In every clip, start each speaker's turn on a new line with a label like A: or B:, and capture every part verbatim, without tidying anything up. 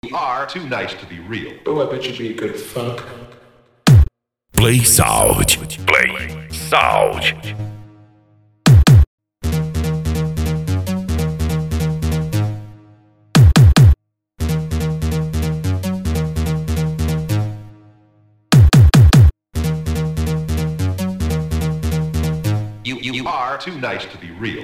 A: You are too nice to be real.
B: Oh, I bet you'd be a good fuck.
C: Play Sound. Play Sound.
A: You, you, you are too nice to be real.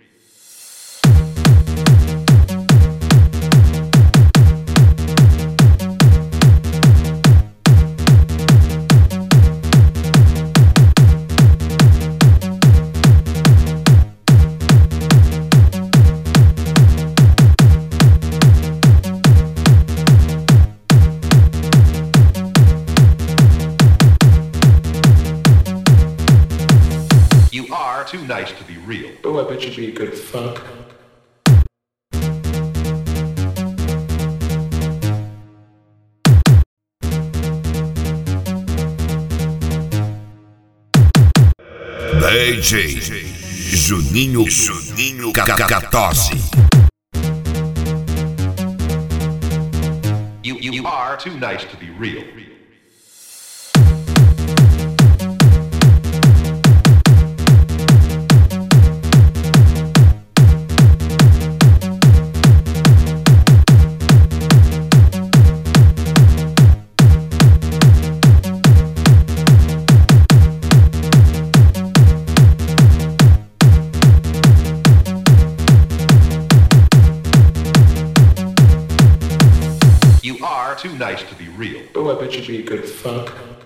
A: You are too nice to be real.
B: Oh, I bet you'd be a good fuck.
C: D J Juninho Juninho Catorze.
A: You, you, you are too nice to be real. You are too nice to be real.
B: Oh, I bet you'd be a good fuck.